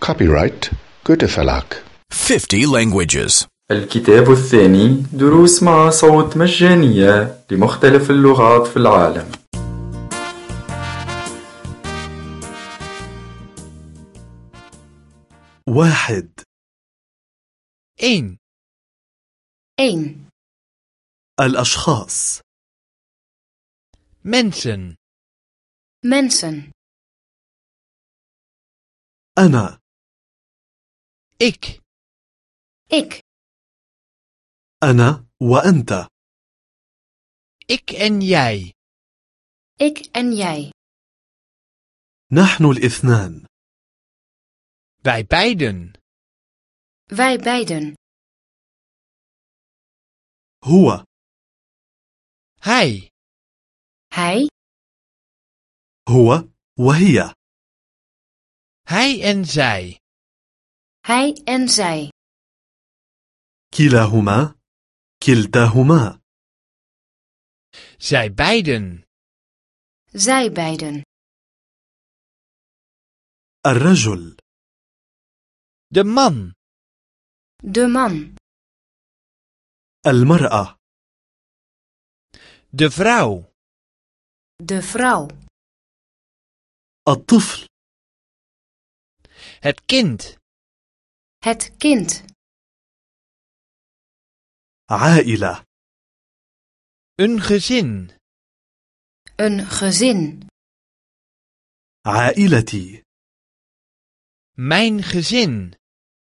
Copyright Goethe Verlag. 50 languages. الكتاب الثاني دروس مع صوت مجانية لمختلف اللغات في العالم. واحد. 1. الأشخاص. Mensen. أنا. Ik. أنا وأنت. Ik en jij. نحن الاثنان. Wij beiden. هو. Hij. هو وهي. Hij en zij. كلاهما. كلتاهما. Zij beiden. الرجل. De man. المرأة. De vrouw. الطفل. Het kind. عائلة. Een gezin. عائلتي. Mijn gezin.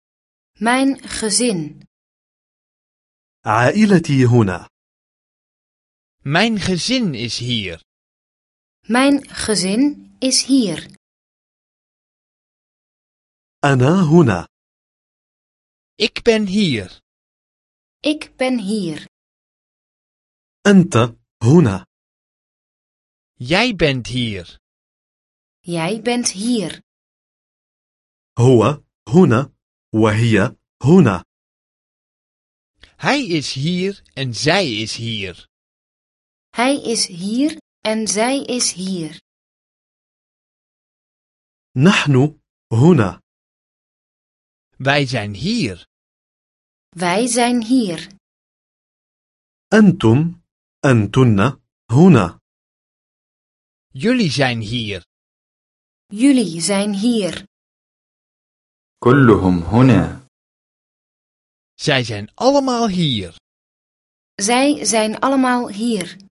عائلتي هنا. Mijn gezin is hier. أنا هنا. Ik ben hier. أنت هنا. Jij bent hier. هو هنا وهي هنا. Hij is hier en zij is hier. نحن هنا. Wij zijn hier. أنتم. أنتن هنا. Jullie zijn hier. كلهم هنا. Zij zijn allemaal hier. Zij zijn allemaal hier.